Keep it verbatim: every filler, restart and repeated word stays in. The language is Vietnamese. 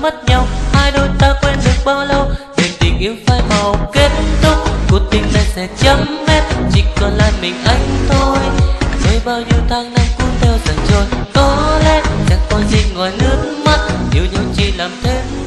mất nhau, hai đôi ta quen được bao lâu để tình yêu phai màu kết thúc. Cuộc tình này sẽ chấm hết, chỉ còn lại mình anh thôi. Với bao nhiêu tháng năm cũng theo dần trôi, có lẽ chẳng còn gì ngoài nước mắt, yêu nhau chỉ làm thêm